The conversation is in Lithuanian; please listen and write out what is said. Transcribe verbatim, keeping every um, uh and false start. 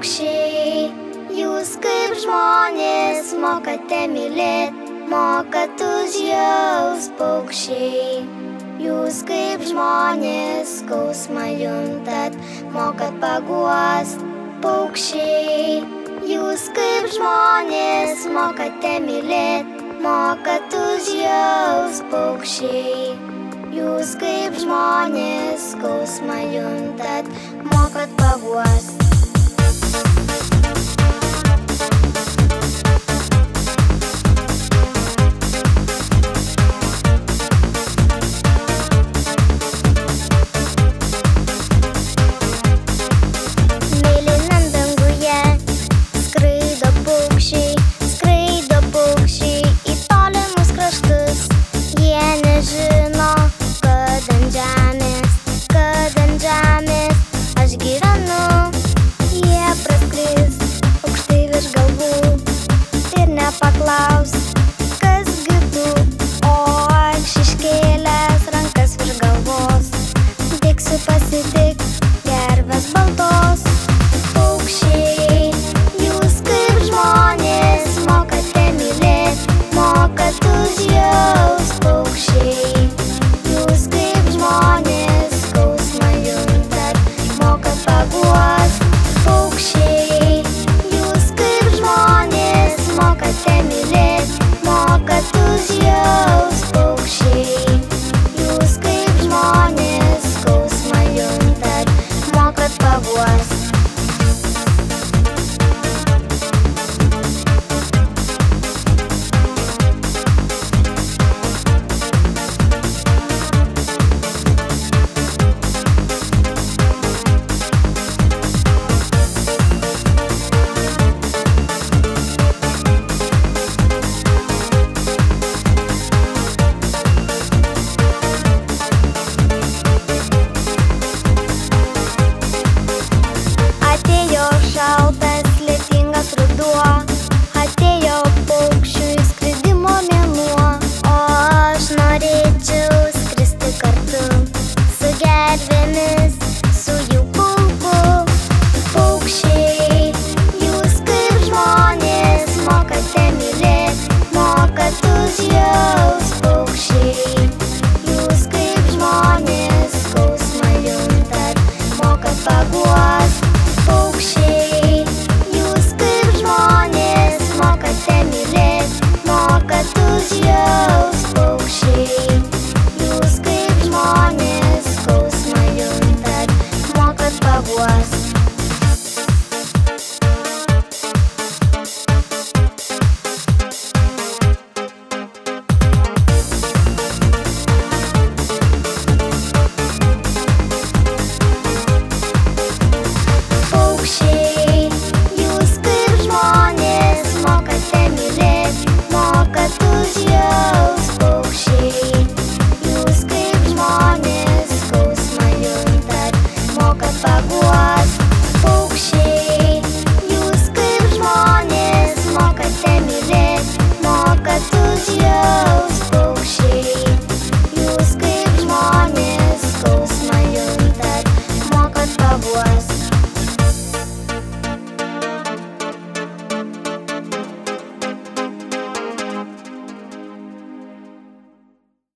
paukščiai, jūs kaip žmonės mokate mylėt, mokat užjaust paukščiai. Jūs kaip žmonės skausmą juntat, mokat paguost paukščiai. Jūs kaip žmonės mokate mylėt, mokat užjaust paukščiai. Jūs kaip žmonės skausmą juntat, mokat paguost. Paklaus, kas gi tu, o aš iškėlęs rankas virš galvos bėgsiu pasitik gervės baltos. Paukščiai, jūs kaip žmonės mokate mylėt, mokat užjaust paukščiai. Jūs kaip žmonės skausmą juntat, mokat paguost paukščiai. Jūs kaip žmonės mokate mylėt, mokat užjaust paukščiai. Jūs kaip žmonės skausmą juntat, mokat paguost. Šaltas, lietingas ruduo, atėjo paukščių išskridimo mėnuo, o aš norėčiau skristi kartu su gervėmis, su jų pulku. Paukščiai, jūs kaip žmonės mokate mylėt, mokat užjaust paukščiai. Jūs kaip žmonės skausmą juntat, mokat paguost paukščiai. Jūs kaip žmonės mokate mylėt, mokat užjaust paukščiai. Jūs kaip žmonės skausmą juntat, mokat paguost.